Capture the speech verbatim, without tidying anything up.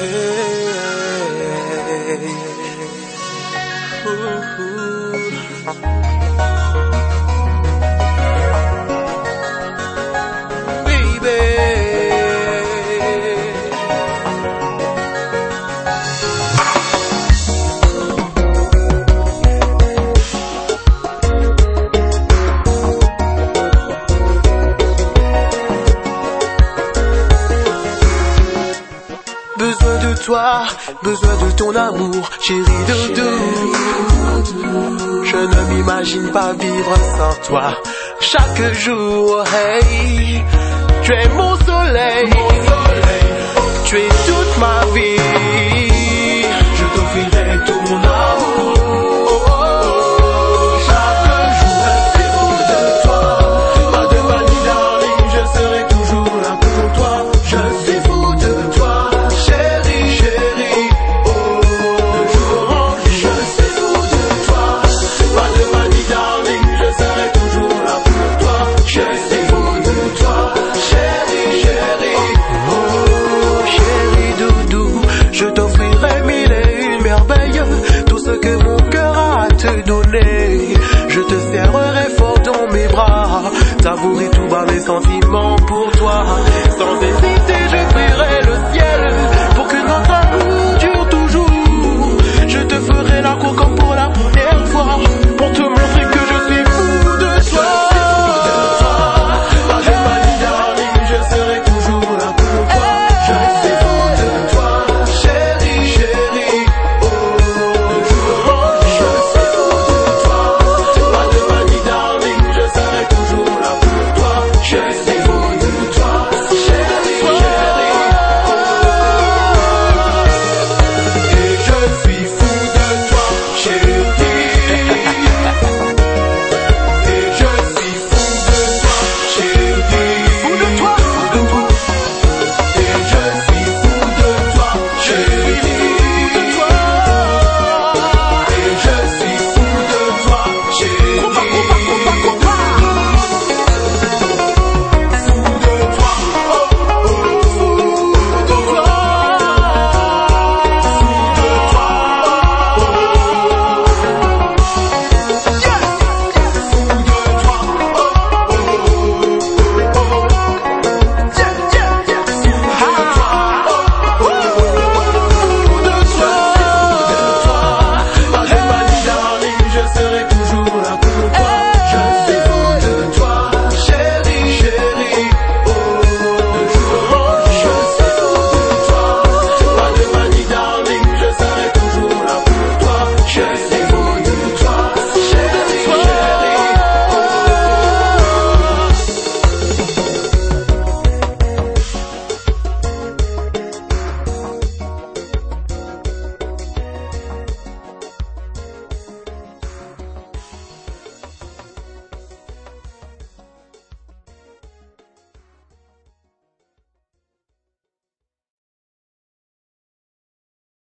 Besoin de toi, besoin de ton amour, chérie doudou. Je ne m'imagine pas vivre sans toi. Chaque jour, hey, tu es mon soleil, tu es toute ma vie. Je t'offrirai tout mon amour. Je te serrerai fort dans mes bras, savourer tout bas mes sentiments.